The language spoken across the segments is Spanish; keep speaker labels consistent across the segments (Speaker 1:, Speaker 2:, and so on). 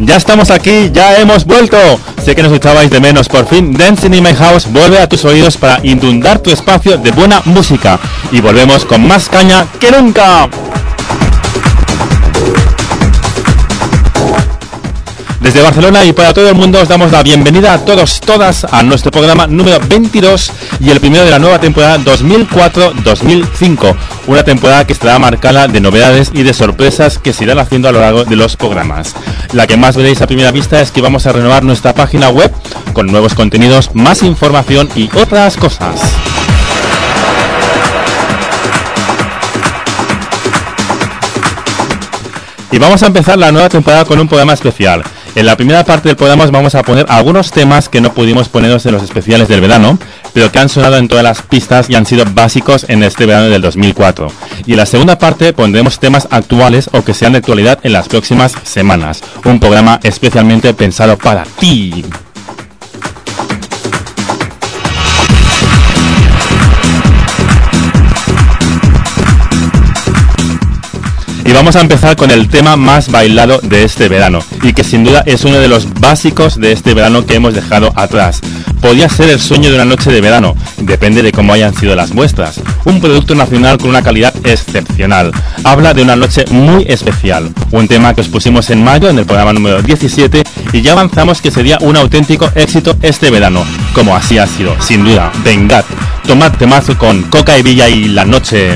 Speaker 1: Ya estamos aquí, ya hemos vuelto. Sé que nos echabais de menos. Por fin, Dancing in My House vuelve a tus oídos para inundar tu espacio de buena música. Y volvemos con más caña que nunca. Desde Barcelona y para todo el mundo os damos la bienvenida a todos, todas a nuestro programa número 22 y el primero de la nueva temporada 2004-2005. Una temporada que estará marcada de novedades y de sorpresas que se irán haciendo a lo largo de los programas. La que más veréis a primera vista es que vamos a renovar nuestra página web con nuevos contenidos, más información y otras cosas. Y vamos a empezar la nueva temporada con un programa especial. En la primera parte del programa os vamos a poner algunos temas que no pudimos poneros en los especiales del verano, pero que han sonado en todas las pistas y han sido básicos en este verano del 2004. Y en la segunda parte pondremos temas actuales o que sean de actualidad en las próximas semanas. Un programa especialmente pensado para ti. Y vamos a empezar con el tema más bailado de este verano, y que sin duda es uno de los básicos de este verano que hemos dejado atrás. Podía ser el sueño de una noche de verano, depende de cómo hayan sido las vuestras. Un producto nacional con una calidad excepcional. Habla de una noche muy especial. Un tema que os pusimos en mayo en el programa número 17 y ya avanzamos que sería un auténtico éxito este verano, como así ha sido, sin duda. Vengad, tomad temazo con Coca y Villa y La Noche.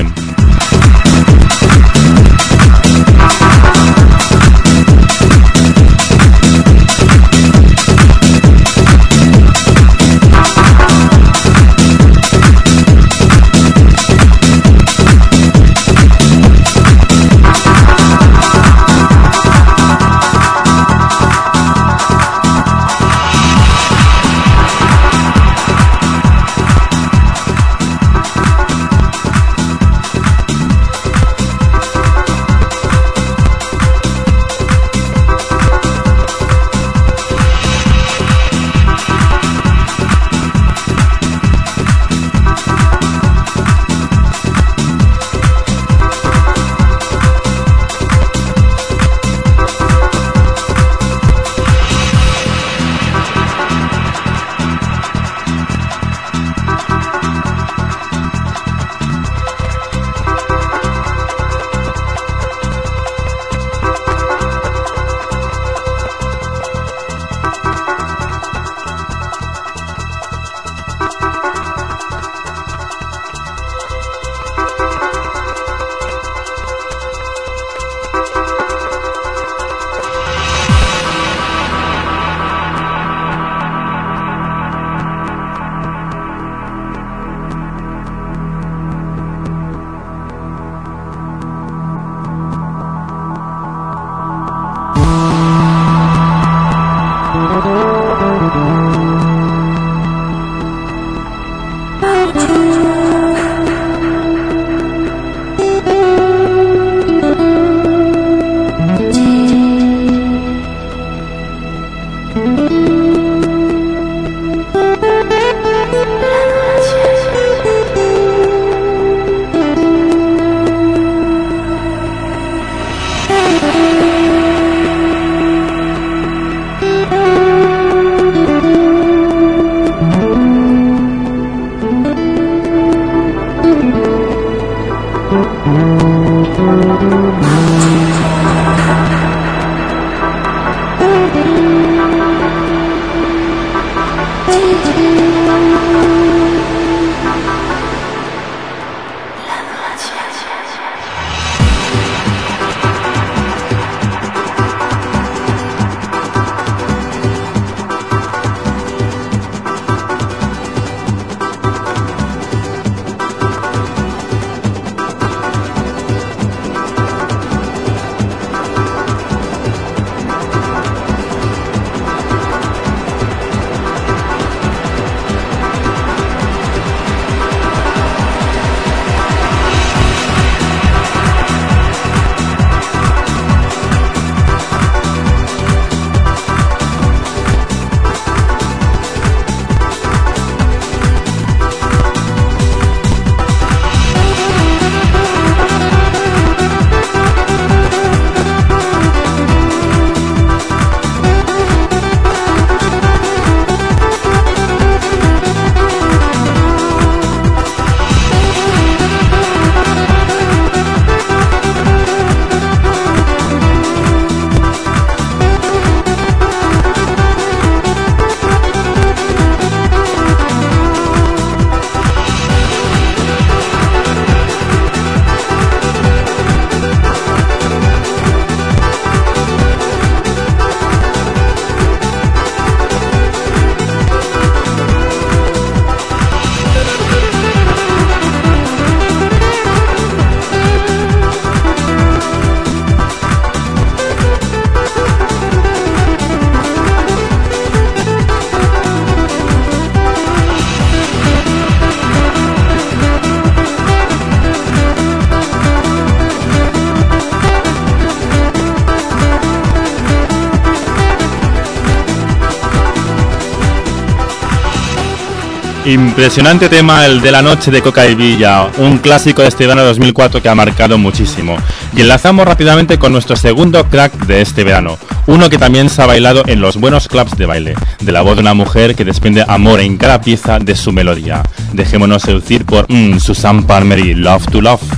Speaker 1: Impresionante tema el de La Noche de Coca y Villa, un clásico de este verano 2004 que ha marcado muchísimo. Y enlazamos rápidamente con nuestro segundo crack de este verano, uno que también se ha bailado en los buenos clubs de baile, de la voz de una mujer que desprende amor en cada pieza de su melodía. Dejémonos seducir por Suzanne Palmer y Love to Love.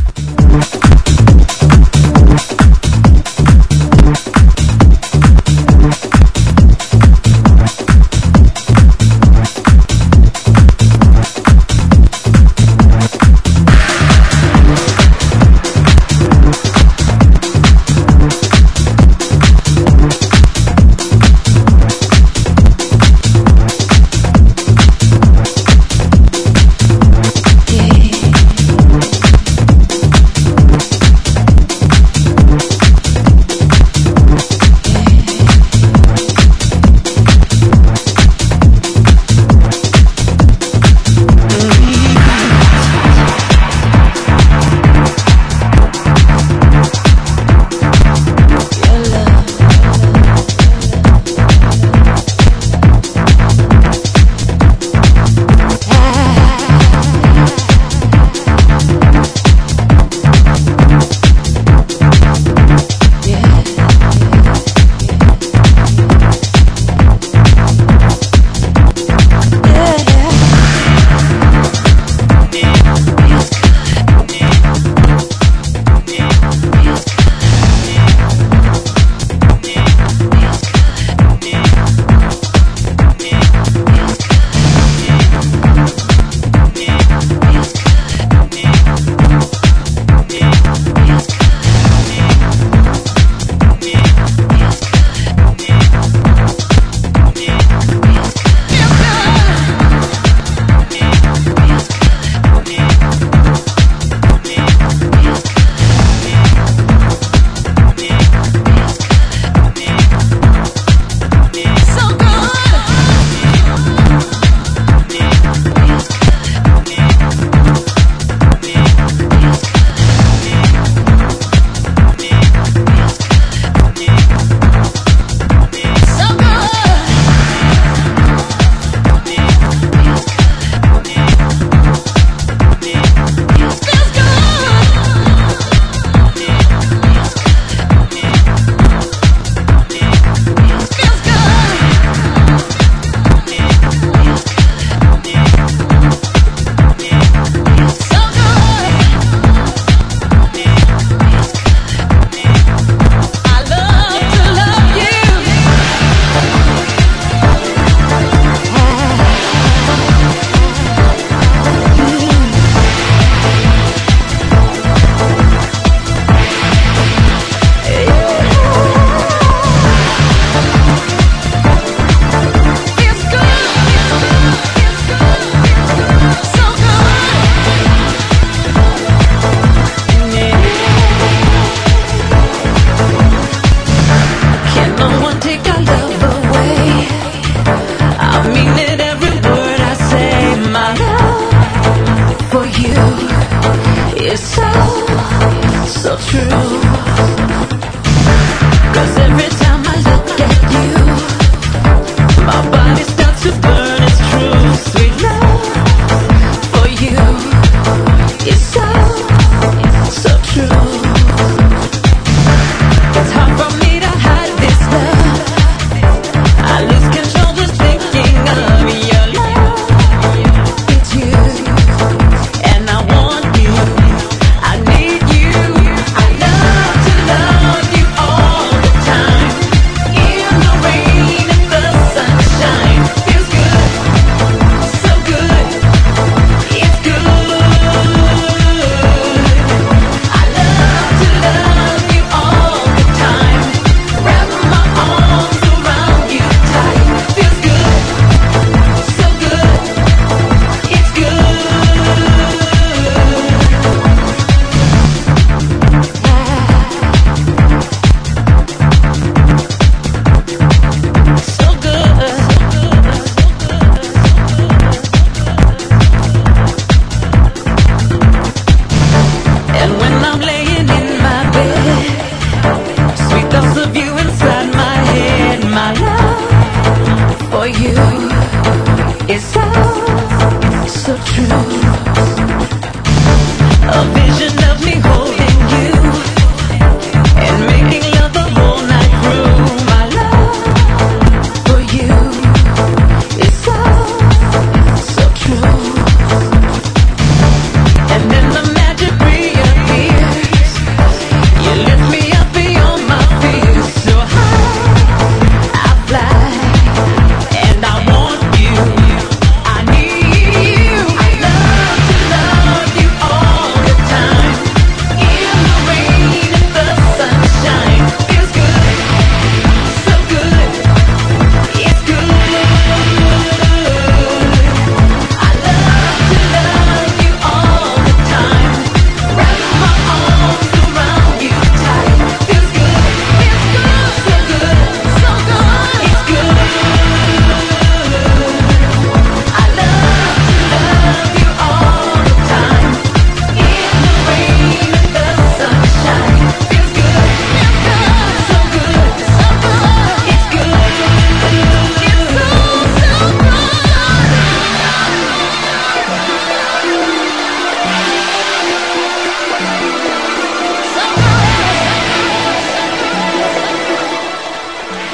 Speaker 2: And I want you, I need you, I love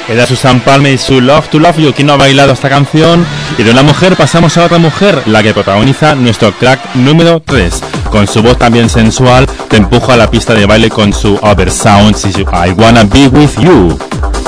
Speaker 1: Era Susan Palmer y su Love to Love You. ¿Quién no ha bailado esta canción? Y de una mujer pasamos a otra mujer, la que protagoniza nuestro crack número 3. Con su voz también sensual, te empuja a la pista de baile con su Oversounds y su I Wanna Be With You.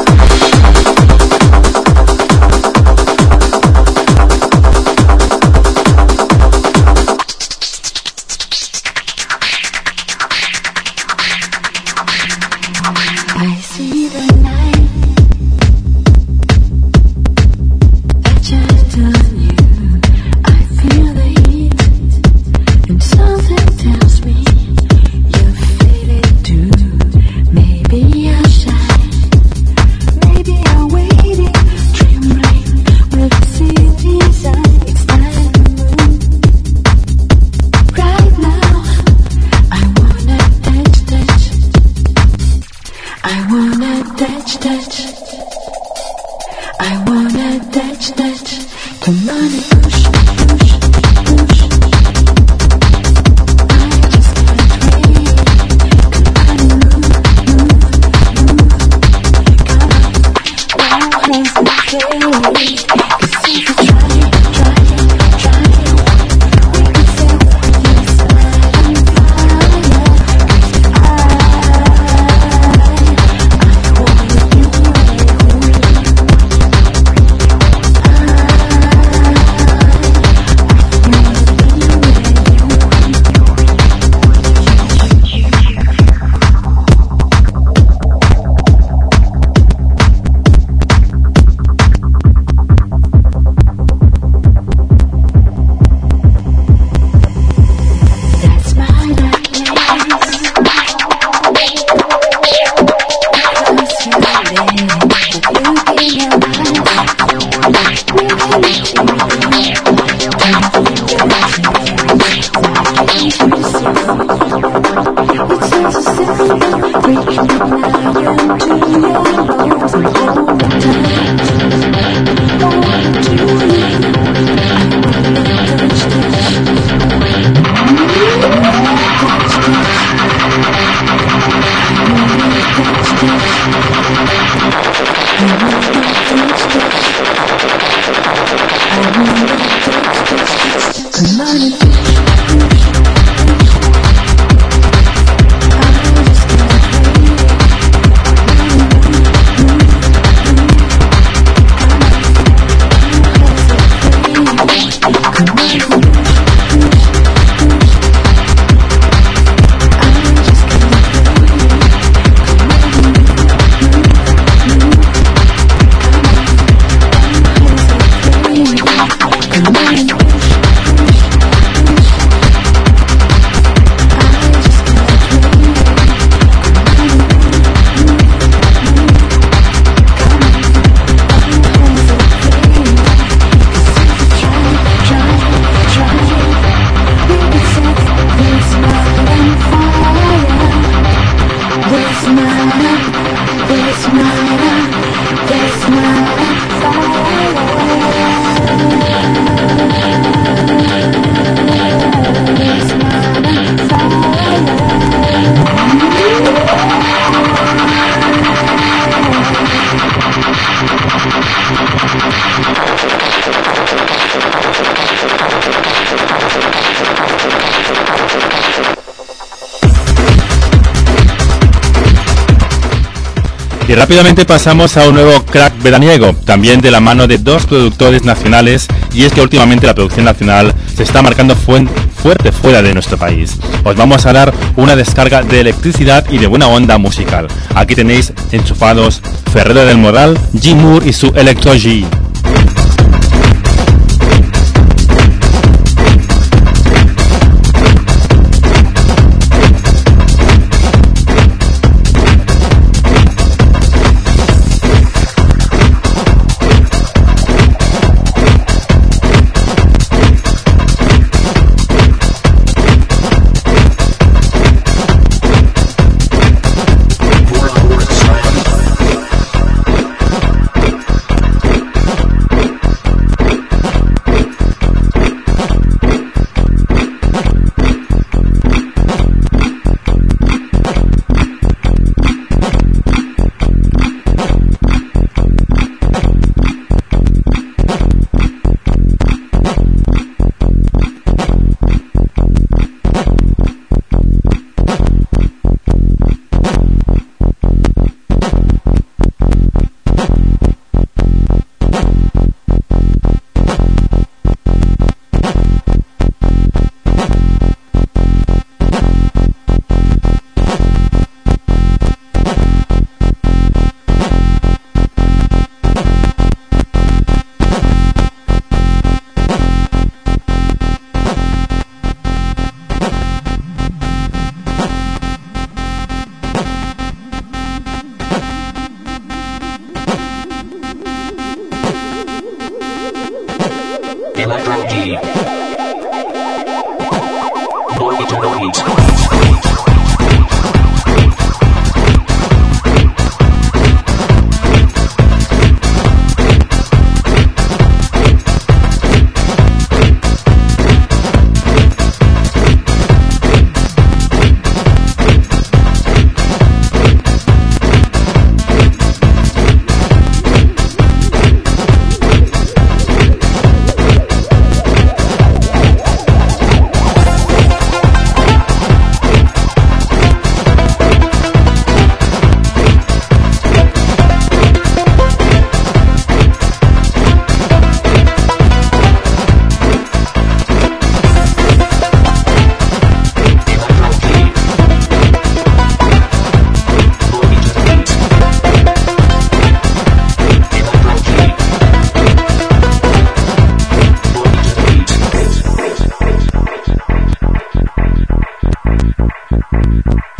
Speaker 2: Y rápidamente pasamos a un nuevo crack veraniego, también de la mano de dos productores nacionales, y es que últimamente la producción nacional se está marcando fuerte fuera de nuestro país. Os vamos a dar una descarga de electricidad y de buena onda musical. Aquí tenéis enchufados Ferrero del Moral, G. Moore y su Electro G.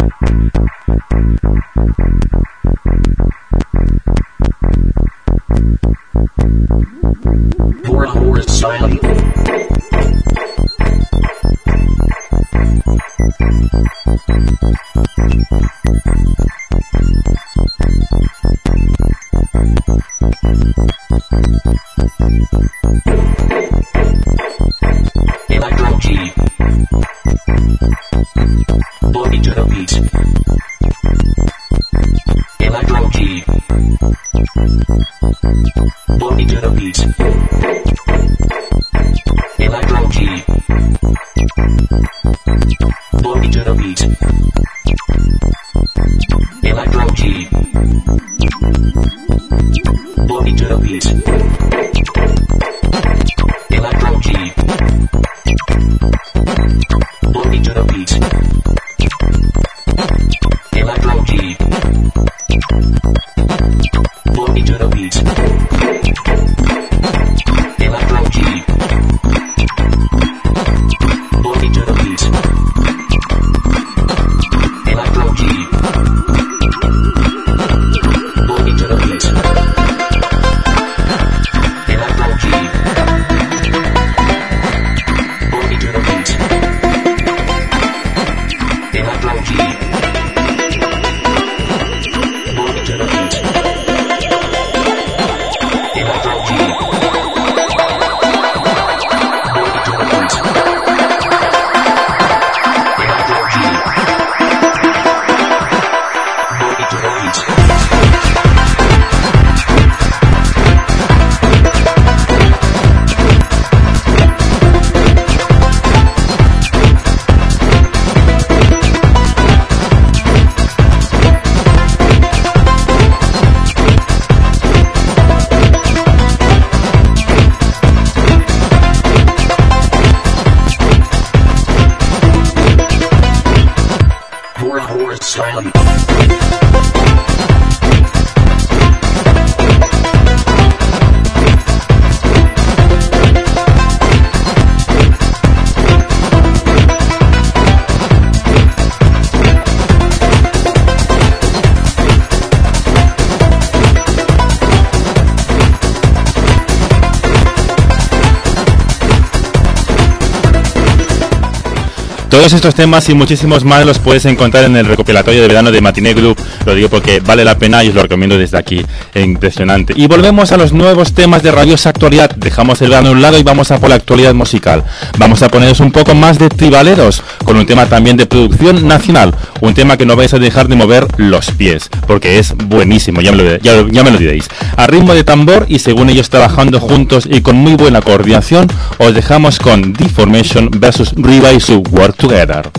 Speaker 1: Todos estos temas y muchísimos más los puedes encontrar en el recopilatorio de verano de Matinee Group. Lo digo porque vale la pena y os lo recomiendo desde aquí. Impresionante. Y volvemos a los nuevos temas de rabiosa actualidad. Dejamos el verano a un lado y vamos a por la actualidad musical. Vamos a poneros un poco más de tribaleros, con un tema también de producción nacional. Un tema que no vais a dejar de mover los pies, porque es buenísimo, ya me lo diréis. A ritmo de tambor y según ellos trabajando juntos y con muy buena coordinación, os dejamos con Deformation vs Riva y su Work Together.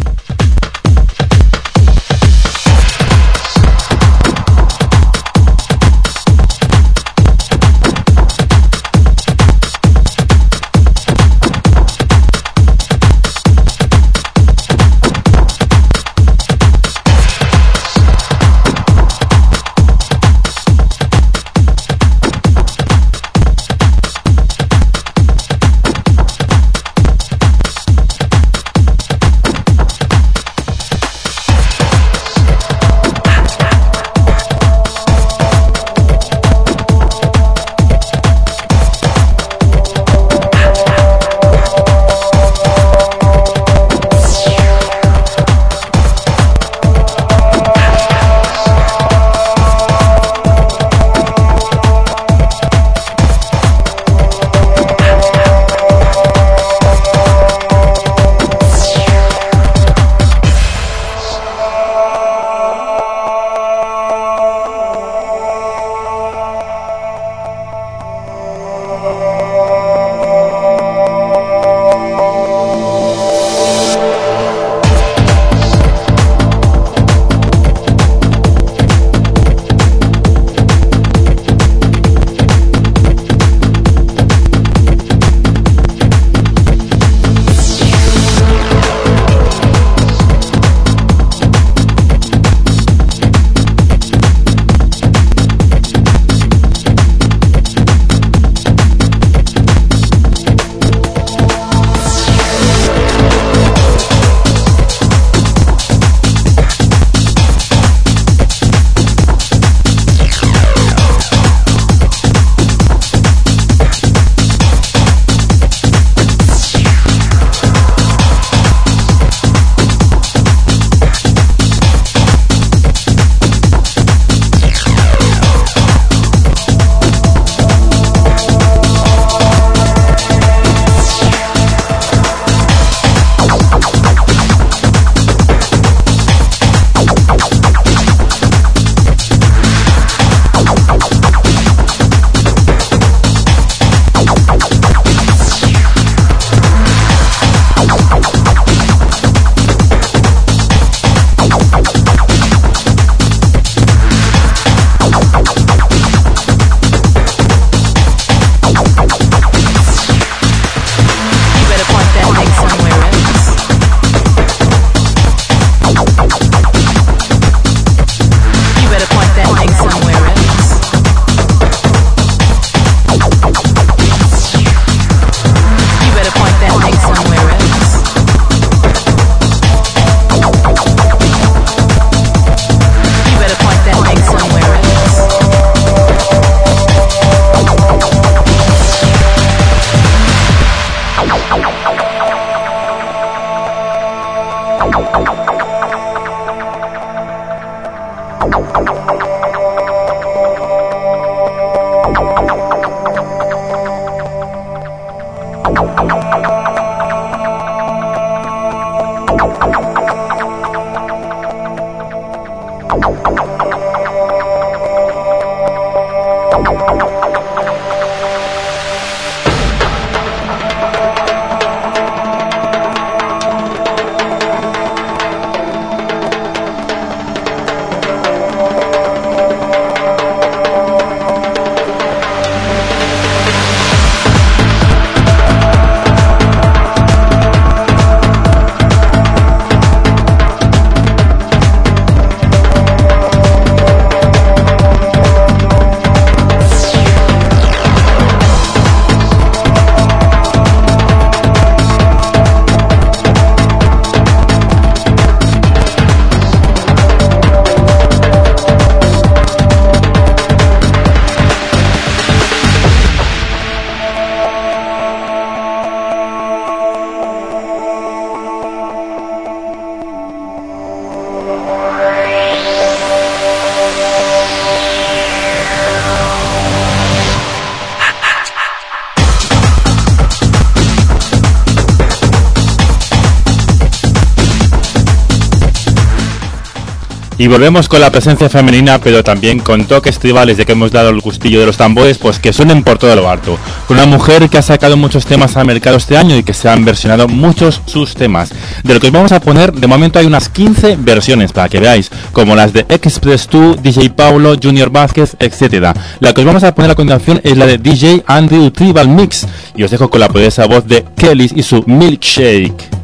Speaker 1: Y volvemos con la presencia femenina, pero también con toques tribales, de que hemos dado el gustillo de los tambores, pues que suenen por todo lo alto. Con una mujer que ha sacado muchos temas al mercado este año y que se han versionado muchos sus temas. De lo que os vamos a poner, de momento hay unas 15 versiones, para que veáis, como las de Express 2, DJ Paulo, Junior Vázquez, etc. La que os vamos a poner a continuación es la de DJ Andrew Tribal Mix. Y os dejo con la poderosa voz de Kelly y su Milkshake.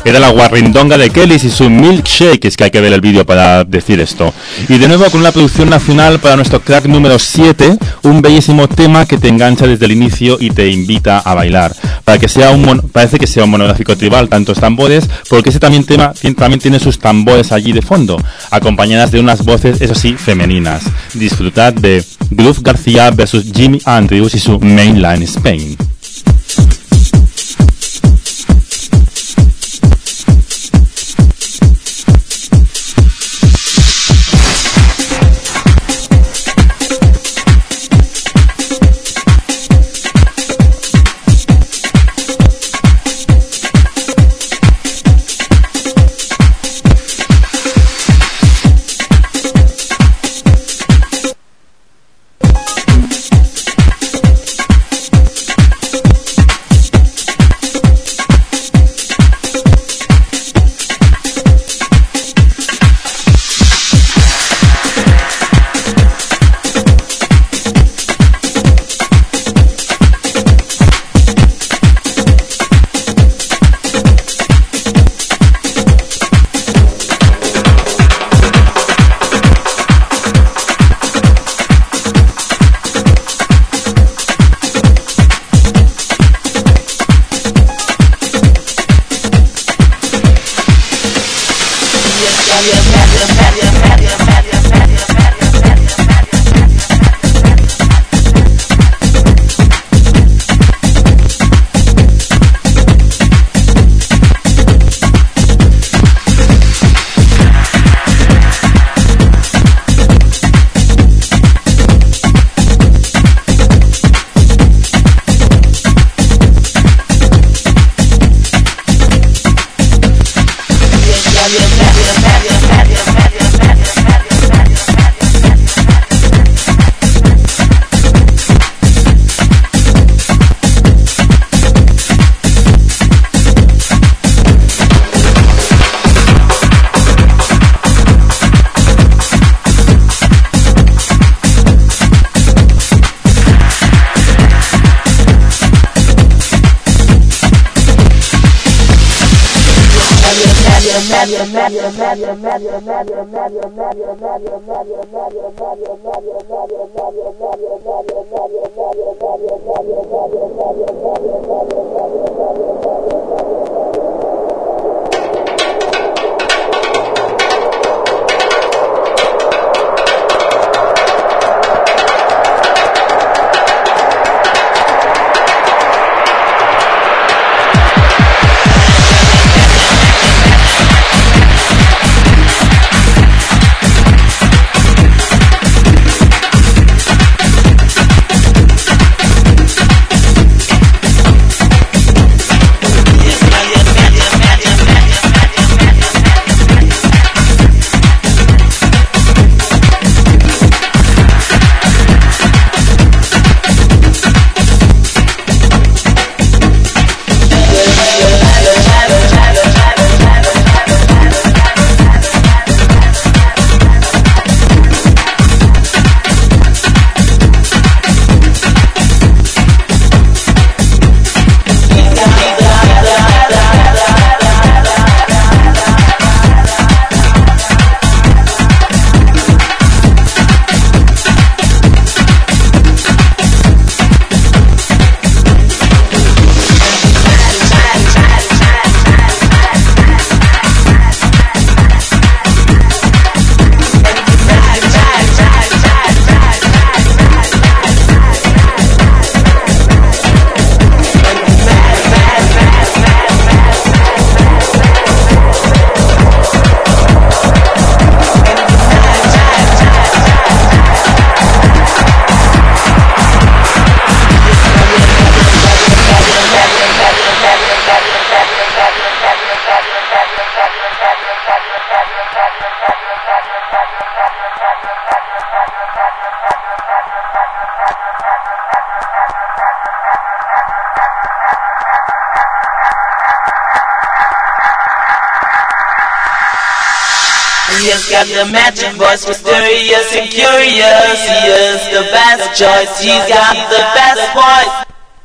Speaker 1: Era la guarrindonga de Kellys y su Milkshake, es que hay que ver el vídeo para decir esto. Y de nuevo con una producción nacional para nuestro crack número 7, un bellísimo tema que te engancha desde el inicio y te invita a bailar. Parece que sea un monográfico tribal, tantos tambores, porque ese también tiene sus tambores allí de fondo, acompañadas de unas voces, eso sí, femeninas. Disfrutad de Groove García versus Jimmy Andrews y su Mainline Spain.
Speaker 3: He's got the magic voice, mysterious and curious. He is the best choice, he's got the best voice.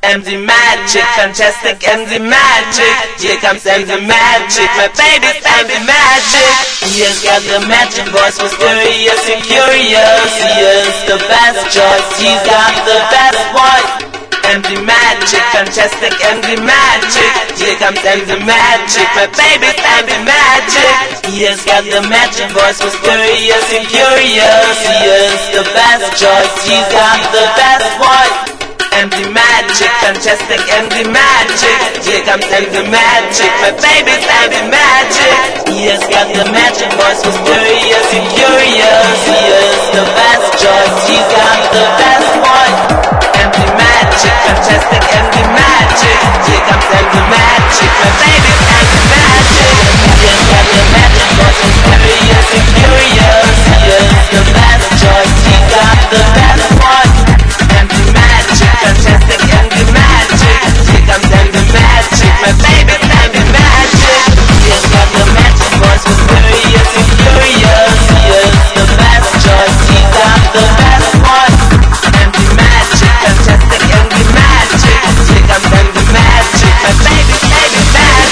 Speaker 3: MD Magic, fantastic MD Magic. Here comes MD Magic, my baby's MD Magic. He has got the magic voice, mysterious and curious. He is the best choice, he's got the best voice. MD Magic, fantastic MD Magic. Here comes MD Magic, my baby's MD Magic. He has got the magic voice, mysterious and curious. He is the best choice, he's got the best voice. MD Magic, fantastic MD Magic. Here comes MD Magic, my baby's MD Magic. He has got the magic voice, mysterious and curious. He is the best choice, he's got the best voice. MD Magic, fantastic MD Magic. Here comes MD Magic, my baby's MD Magic. He has got the magic voice, mysterious and curious. He is the best choice, he's got the best voice. MD Magic, fantastic MD Magic. Here comes MD Magic, my baby's MD Magic. He has got the magic voice, mysterious and curious. He is the best choice, he's got the best voice. MD Magic, fantastic MD Magic. Here comes MD Magic, my baby's MD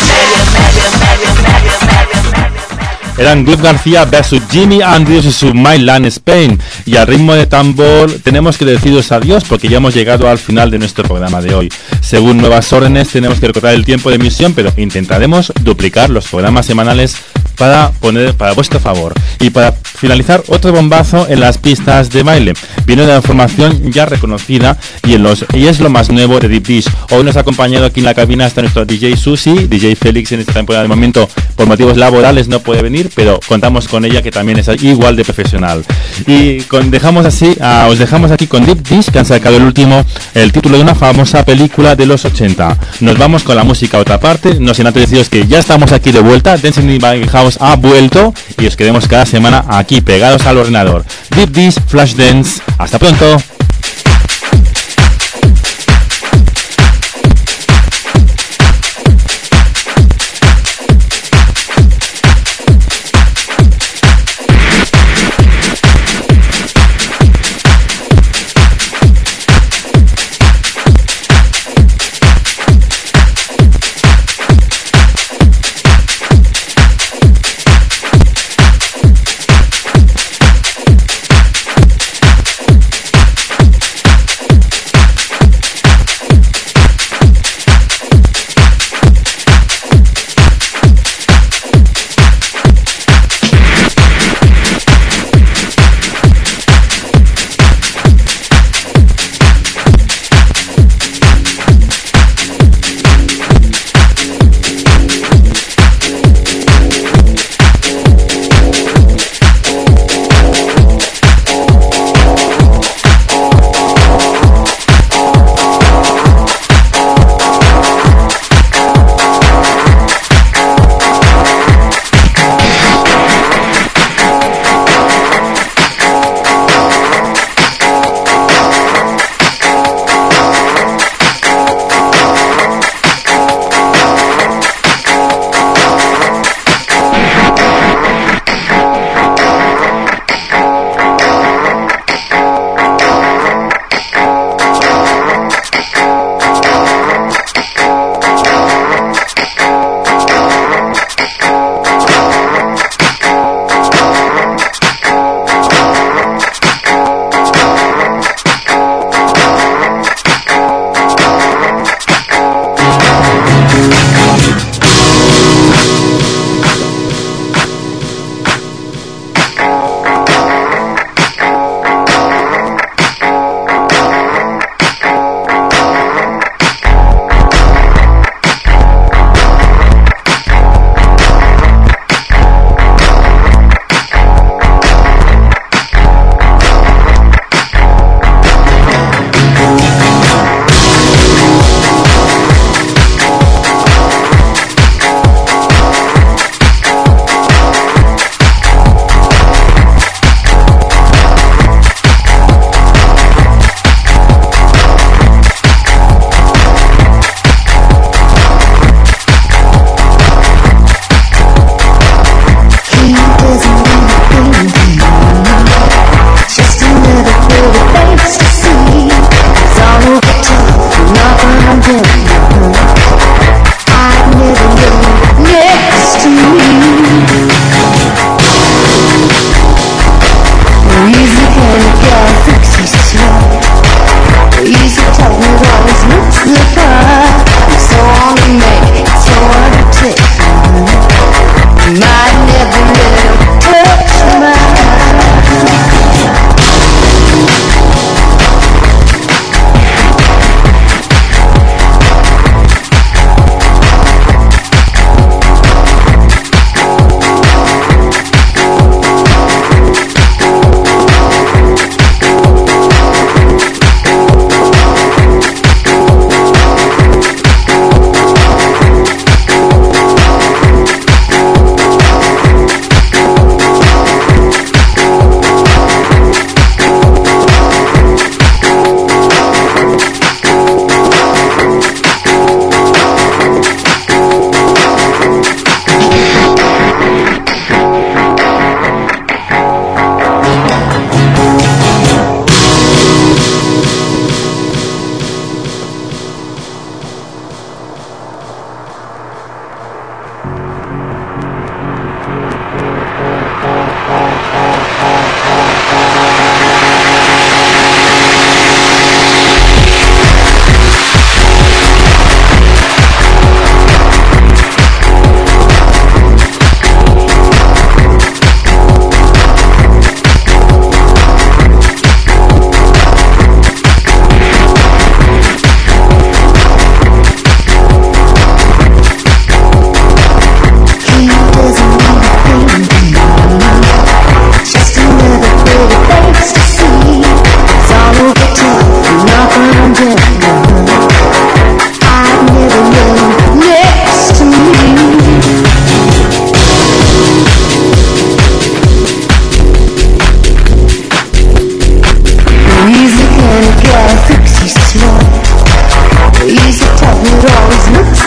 Speaker 3: Magic.
Speaker 1: Eran Gleb García versus Jimmy Andrews y su My Land Spain. Y al ritmo de tambor tenemos que deciros adiós porque ya hemos llegado al final de nuestro programa de hoy. Según nuevas órdenes tenemos que recortar el tiempo de emisión, pero intentaremos duplicar los programas semanales para vuestro favor. Y para finalizar, otro bombazo en las pistas de baile. Viene una información ya reconocida y es lo más nuevo de Deep Dish. Hoy nos ha acompañado aquí en la cabina hasta nuestro DJ Susi. DJ Félix en esta temporada de momento por motivos laborales no puede venir, pero contamos con ella que también es igual de profesional. Y os dejamos aquí con Deep Dish, que han sacado el título de una famosa película de los 80. Nos vamos con la música a otra parte, no sin antes deciros que ya estamos aquí de vuelta. Dancing in the House ha vuelto y os queremos cada semana aquí pegados al ordenador. Deep Dish, Flashdance, hasta pronto.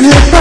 Speaker 4: Goodbye.